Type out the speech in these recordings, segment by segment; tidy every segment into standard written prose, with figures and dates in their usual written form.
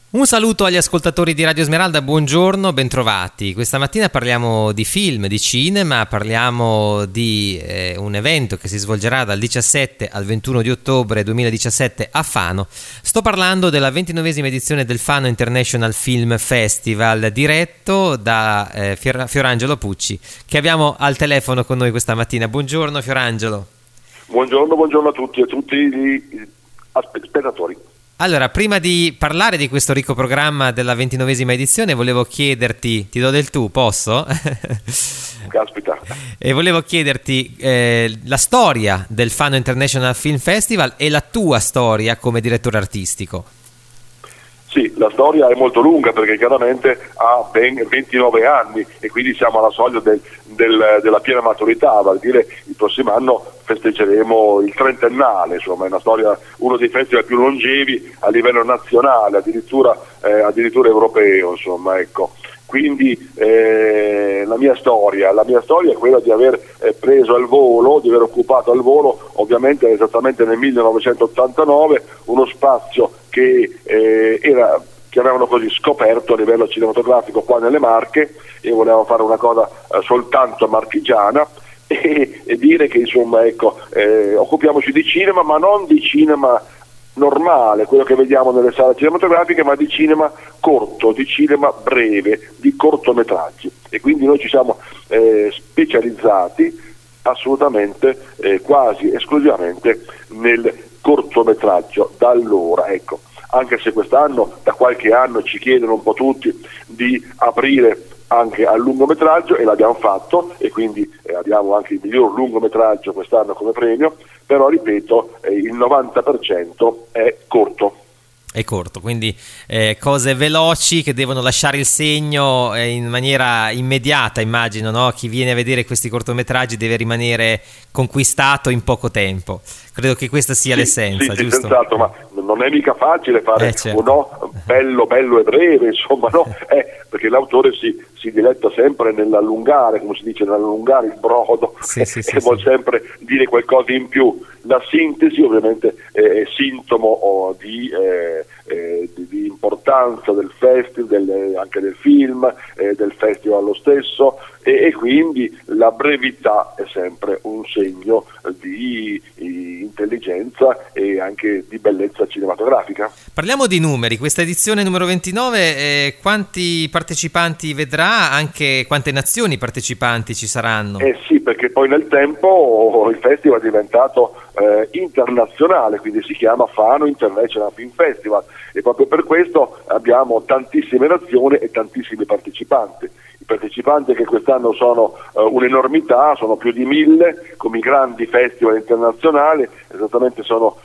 Un saluto agli ascoltatori di Radio Smeralda, buongiorno, bentrovati. Questa mattina parliamo di film, di cinema, parliamo di un evento che si svolgerà dal 17 al 21 di ottobre 2017 a Fano. Sto parlando della 29esima edizione del Fano International Film Festival, diretto da Fiorangelo Pucci, che abbiamo al telefono con noi questa mattina. Buongiorno Fiorangelo. Buongiorno a tutti e tutti gli spettatori. Allora, prima di parlare di questo ricco programma della 29esima edizione, volevo chiederti, ti do del tu, posso? Caspita. E volevo chiederti la storia del Fano International Film Festival e la tua storia come direttore artistico. Sì, la storia è molto lunga perché chiaramente ha ben 29 anni e quindi siamo alla soglia della piena maturità, vale a dire il prossimo anno festeggeremo il trentennale, insomma è una storia, uno dei festival più longevi a livello nazionale, addirittura europeo, insomma, ecco. Quindi la mia storia è quella di aver preso al volo, di aver occupato al volo, ovviamente esattamente nel 1989, uno spazio che avevano così scoperto a livello cinematografico qua nelle Marche, e volevamo fare una cosa soltanto marchigiana e dire che insomma ecco occupiamoci di cinema, ma non di cinema normale, quello che vediamo nelle sale cinematografiche, ma di cinema corto, di cinema breve, di cortometraggi, e quindi noi ci siamo specializzati assolutamente quasi esclusivamente nel cortometraggio da allora, ecco. Anche se quest'anno, da qualche anno, ci chiedono un po' tutti di aprire anche al lungometraggio, e l'abbiamo fatto, e quindi abbiamo anche il miglior lungometraggio quest'anno come premio, però ripeto, il 90% è corto. È corto, quindi cose veloci che devono lasciare il segno in maniera immediata, immagino, no? Chi viene a vedere questi cortometraggi deve rimanere conquistato in poco tempo. Credo che questa sia l'essenza, sì, giusto? Senz'altro, ma non è mica facile fare certo. bello e breve, insomma, no? Perché l'autore si diletta sempre nell'allungare, come si dice, nell'allungare il brodo, e vuol sempre dire qualcosa in più. La sintesi ovviamente è sintomo di importanza del festival, anche del film, del festival lo stesso, e quindi la brevità è sempre un segno di intelligenza e anche di bellezza cinematografica. Parliamo di numeri, questa edizione numero 29, quanti partecipanti vedrà, anche quante nazioni partecipanti ci saranno? Sì, perché poi nel tempo il festival è diventato internazionale, quindi si chiama Fano International Film Festival, e proprio per questo abbiamo tantissime nazioni e tantissimi partecipanti. I partecipanti che quest'anno sono un'enormità, sono più di 1000, come i grandi festival internazionali, esattamente sono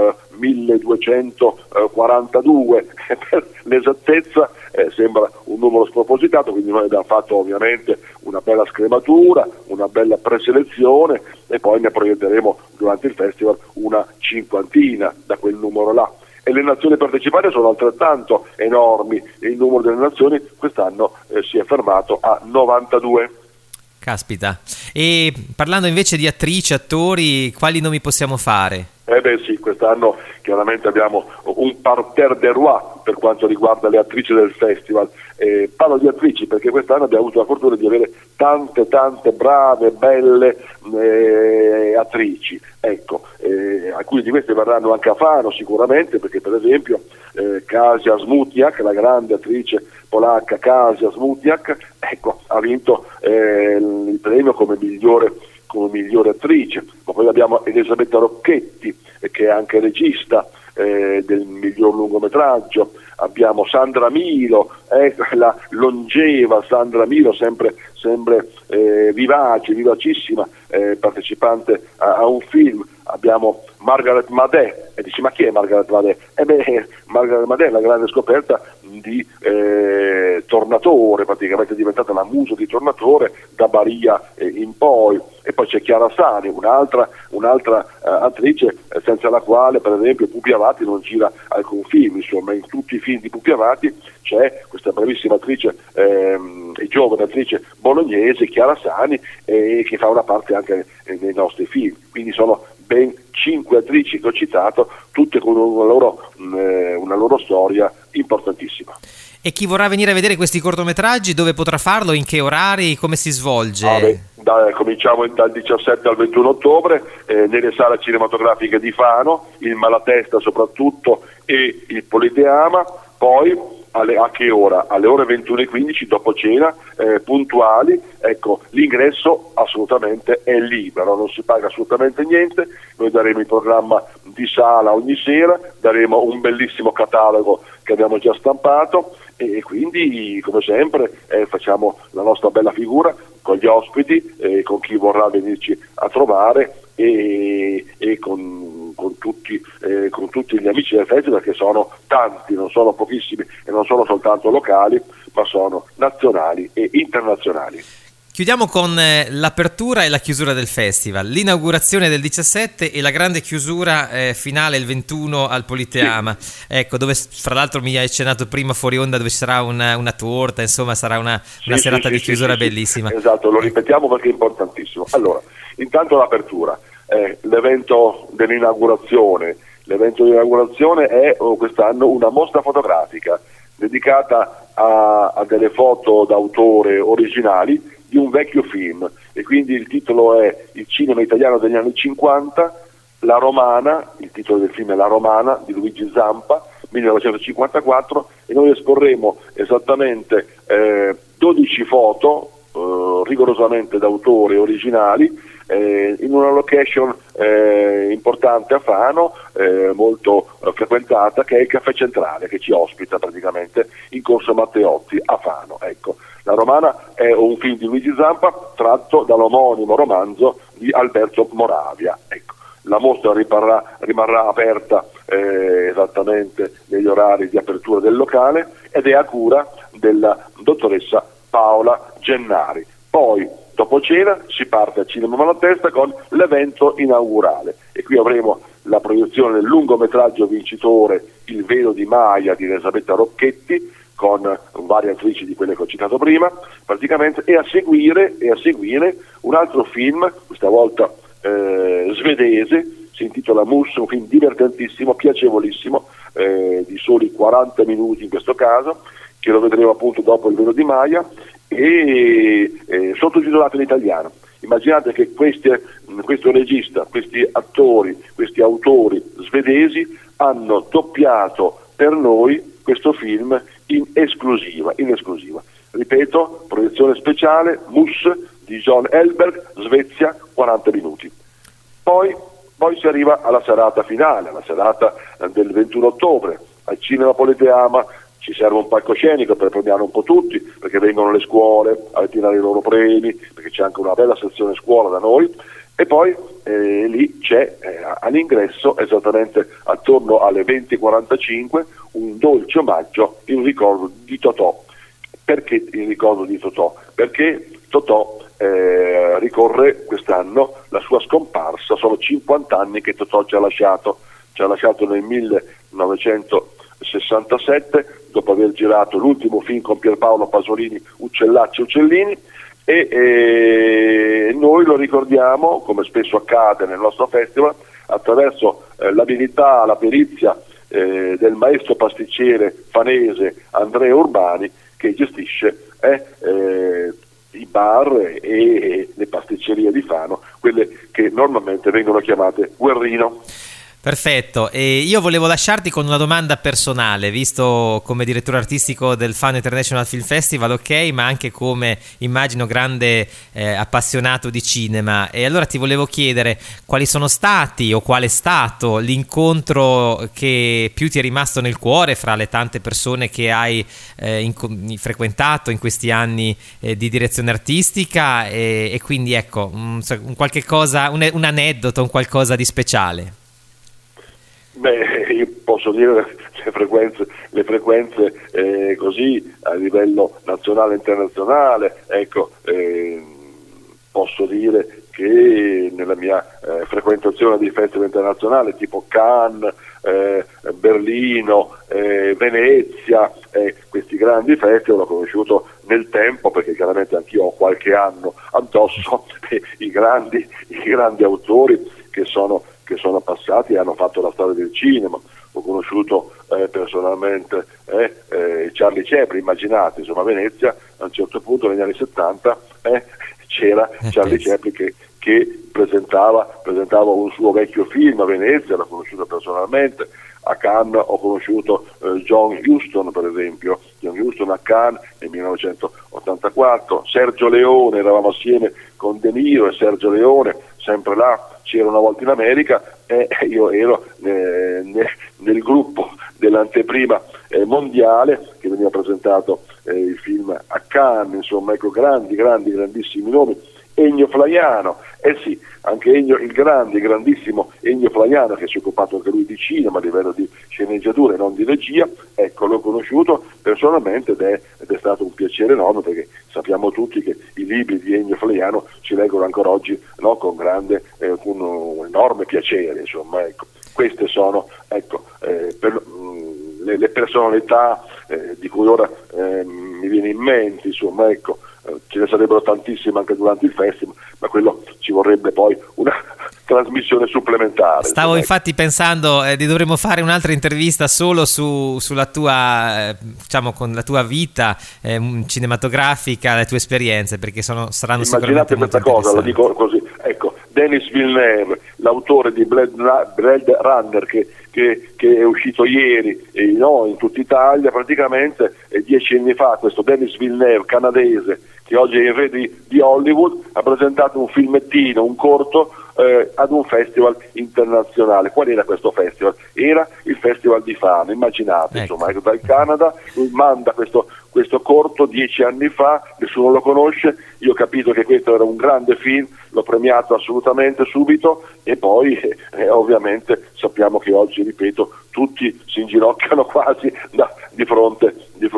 1242, per l'esattezza sembra un numero spropositato, quindi noi abbiamo fatto ovviamente una bella scrematura, una bella preselezione, e poi ne proietteremo durante il festival una cinquantina da quel numero là. E le nazioni partecipate sono altrettanto enormi, e il numero delle nazioni quest'anno si è fermato a 92. Caspita. E parlando invece di attrici, attori, quali nomi possiamo fare? Sì, quest'anno chiaramente abbiamo un parterre de roi per quanto riguarda le attrici del festival. Parlo di attrici perché quest'anno abbiamo avuto la fortuna di avere tante brave, belle attrici. Ecco, alcuni di queste verranno anche a Fano sicuramente, perché per esempio Kasia Smutniak, la grande attrice polacca Kasia Smutniak, ecco, ha vinto il premio come migliore attrice. Ma poi abbiamo Elisabetta Rocchetti, che è anche regista del miglior lungometraggio. Abbiamo Sandra Milo, la longeva Sandra Milo, sempre vivace, vivacissima, partecipante a un film. Abbiamo Margaret Madej, e dici: ma chi è Margaret Madej? Margaret Madej è la grande scoperta di Tornatore, praticamente è diventata la musa di Tornatore da Baria in poi. E poi c'è Chiara Sani, un'altra attrice senza la quale per esempio Pupi Avati non gira alcun film. Insomma, in tutti i film di Pupi Avati c'è questa bravissima attrice e giovane attrice bolognese, Chiara Sani, che fa una parte anche nei nostri film. Quindi sono ben 5 attrici che ho citato, tutte con una loro storia importantissima. E chi vorrà venire a vedere questi cortometraggi, dove potrà farlo? In che orari? Come si svolge? Cominciamo dal 17 al 21 ottobre nelle sale cinematografiche di Fano, il Malatesta soprattutto e il Politeama. Poi a che ora? Alle ore 21:15 dopo cena, puntuali. Ecco, l'ingresso assolutamente è libero, non si paga assolutamente niente. Noi daremo il programma di sala ogni sera, daremo un bellissimo catalogo che abbiamo già stampato e quindi, come sempre, facciamo la nostra bella figura con gli ospiti, con chi vorrà venirci a trovare e con tutti gli amici del festival, che sono tanti, non sono pochissimi e non sono soltanto locali, ma sono nazionali e internazionali. Chiudiamo con l'apertura e la chiusura del festival, l'inaugurazione del 17 e la grande chiusura finale il 21 al Politeama. Sì. Ecco, dove fra l'altro mi hai accennato prima fuori onda, dove ci sarà una torta, insomma sarà una serata di chiusura bellissima. Esatto, lo ripetiamo perché è importantissimo. Allora, intanto l'apertura, l'evento dell'inaugurazione è quest'anno una mostra fotografica dedicata a delle foto d'autore originali di un vecchio film, e quindi il titolo è Il cinema italiano degli anni 50, La Romana, il titolo del film è La Romana di Luigi Zampa, 1954, e noi esporremo esattamente 12 foto rigorosamente d'autore originali in una location importante a Fano, molto frequentata, che è il Caffè Centrale, che ci ospita praticamente in Corso Matteotti a Fano. Ecco, La Romana è un film di Luigi Zampa tratto dall'omonimo romanzo di Alberto Moravia. Ecco, la mostra rimarrà aperta esattamente negli orari di apertura del locale ed è a cura della dottoressa Paola Gennari. Poi, dopo cena, si parte al Cinema Malatesta con l'evento inaugurale, e qui avremo la proiezione del lungometraggio vincitore Il velo di Maya di Elisabetta Rocchetti, con varie attrici di quelle che ho citato prima, praticamente, e a seguire un altro film, questa volta svedese, si intitola Mus, un film divertentissimo, piacevolissimo, di soli 40 minuti in questo caso, che lo vedremo appunto dopo Il velo di Maya, e sottotitolato in italiano. Immaginate che questo regista, questi attori, questi autori svedesi hanno doppiato per noi questo film in esclusiva. Ripeto, proiezione speciale, Mus di John Elberg, Svezia, 40 minuti. Poi si arriva alla serata finale, alla serata del 21 ottobre, al Cinema Politeama. Ci serve un palcoscenico per premiare un po' tutti, perché vengono le scuole a ritirare i loro premi, perché c'è anche una bella sezione scuola da noi, e poi lì c'è all'ingresso, esattamente attorno alle 20:45, un dolce omaggio in ricordo di Totò. Perché in ricordo di Totò? Perché Totò ricorre quest'anno la sua scomparsa, sono 50 anni che Totò ci ha lasciato nel 1967, dopo aver girato l'ultimo film con Pierpaolo Pasolini, Uccellacci e Uccellini, e noi lo ricordiamo, come spesso accade nel nostro festival, attraverso l'abilità, la perizia del maestro pasticcere fanese Andrea Urbani, che gestisce i bar e le pasticcerie di Fano, quelle che normalmente vengono chiamate Guerrino. Perfetto, e io volevo lasciarti con una domanda personale, visto come direttore artistico del Fano International Film Festival, ok, ma anche come, immagino, grande appassionato di cinema, e allora ti volevo chiedere quali sono stati o qual è stato l'incontro che più ti è rimasto nel cuore fra le tante persone che hai frequentato in questi anni di direzione artistica, e quindi ecco, un qualche cosa, un aneddoto, un qualcosa di speciale. Beh, io posso dire le frequenze così a livello nazionale e internazionale, ecco, posso dire che nella mia frequentazione di festival internazionali tipo Cannes, Berlino, Venezia, questi grandi festival ho conosciuto nel tempo, perché chiaramente anch'io ho qualche anno addosso, i grandi autori che sono che sono passati e hanno fatto la storia del cinema. Ho conosciuto personalmente Charlie Chaplin, immaginate, insomma, a Venezia a un certo punto negli anni 70 c'era Charlie Chaplin che presentava un suo vecchio film a Venezia, l'ho conosciuto personalmente. A Cannes ho conosciuto John Huston, per esempio, John Huston a Cannes nel 1984, Sergio Leone, eravamo assieme con De Niro e Sergio Leone, sempre là, c'era una volta in America e io ero nel gruppo dell'anteprima mondiale che veniva presentato il film a Cannes, insomma, ecco, grandissimi nomi. Ennio Flaiano, sì, anche il grandissimo Ennio Flaiano, che si è occupato anche lui di cinema a livello di sceneggiatura e non di regia, ecco, l'ho conosciuto personalmente ed è stato un piacere enorme, perché sappiamo tutti che i libri di Ennio Flaiano si leggono ancora oggi, no, con un enorme piacere, insomma, ecco. Queste sono, ecco, le personalità di cui ora mi viene in mente, insomma, ecco. Ce ne sarebbero tantissime anche durante il festival, ma quello ci vorrebbe poi una trasmissione supplementare. Stavo infatti pensando dovremmo fare un'altra intervista solo sulla tua, diciamo, con la tua vita cinematografica, le tue esperienze, perché saranno sicuramente molto interessanti. Immaginate questa cosa, la dico così, ecco, Denis Villeneuve, l'autore di Blade Runner che è uscito ieri in tutta Italia, praticamente 10 anni fa questo Denis Villeneuve, canadese, che oggi è in re di Hollywood, ha presentato un filmettino, un corto ad un festival internazionale. Qual era questo festival? Era il Festival di Fano, immaginate, ecco. Insomma, dal Canada lui manda questo corto 10 anni fa, nessuno lo conosce, io ho capito che questo era un grande film, l'ho premiato assolutamente subito e poi ovviamente sappiamo che oggi, ripeto, tutti si inginocchiano quasi di fronte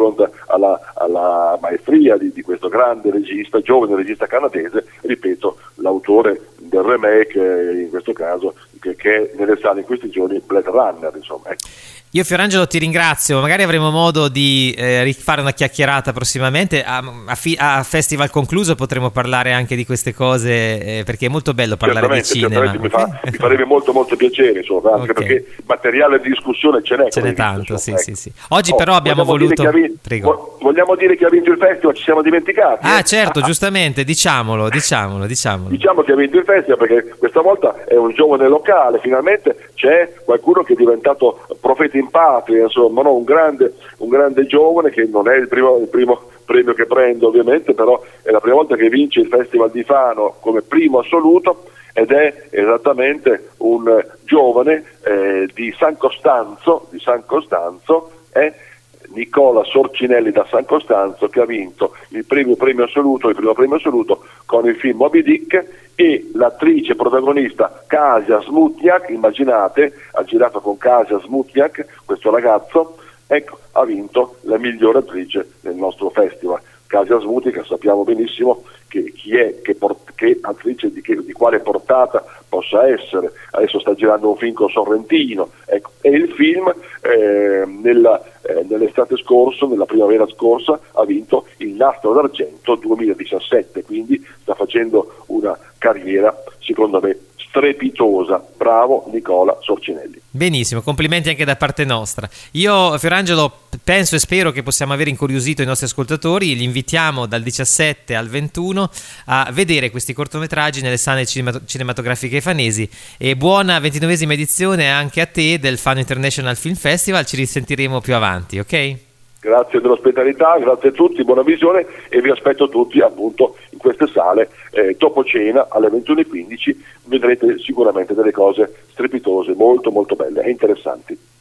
alla maestria di questo grande regista, giovane regista canadese, ripeto, l'autore del remake, in questo caso, che è nelle sale in questi giorni, Blade Runner, insomma, ecco. Io, Fiorangelo, ti ringrazio, magari avremo modo di rifare una chiacchierata prossimamente, a festival concluso potremo parlare anche di queste cose, perché è molto bello parlare di cinema. Certamente, mi farebbe molto piacere, insomma, anche perché materiale di discussione ce n'è tanto, insomma, sì. Oggi però abbiamo voluto... Vogliamo dire che ha vinto il festival, ci siamo dimenticati? Certo, giustamente, diciamolo. Diciamo che ha vinto il festival, perché questa volta è un giovane locale, finalmente c'è qualcuno che è diventato profeta in patria, insomma, no? un grande giovane, che non è il primo premio che prende ovviamente, però è la prima volta che vince il Festival di Fano come primo assoluto, ed è esattamente un giovane di San Costanzo, Nicola Sorcinelli da San Costanzo, che ha vinto il primo premio assoluto con il film Moby Dick, e l'attrice protagonista Kasia Smutniak, immaginate, ha girato con Kasia Smutniak, questo ragazzo, ecco, ha vinto la migliore attrice del nostro festival. Kasia Smutniak, sappiamo benissimo chi è, che attrice di quale portata possa essere. Adesso sta girando un film con Sorrentino, ecco, e il film nell'estate scorso, nella primavera scorsa, ha vinto il Nastro d'Argento 2017, quindi sta facendo una carriera, secondo me, strepitosa. Bravo Nicola Sorcinelli. Benissimo, complimenti anche da parte nostra. Io, Fiorangelo, penso e spero che possiamo aver incuriosito i nostri ascoltatori. Li invitiamo dal 17 al 21 a vedere questi cortometraggi nelle sale cinematografiche fanesi, e buona 29esima edizione anche a te del Fano International Film Festival. Ci risentiremo più avanti, ok? Grazie dell'ospitalità, grazie a tutti, buona visione, e vi aspetto tutti appunto in queste sale dopo cena alle 21:15. Vedrete sicuramente delle cose strepitose, molto belle e interessanti.